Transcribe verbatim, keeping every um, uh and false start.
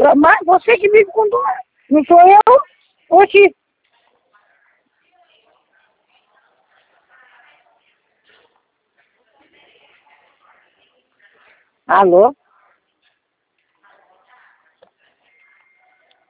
Mas você que vive com dor, não sou eu? Oxi. Alô?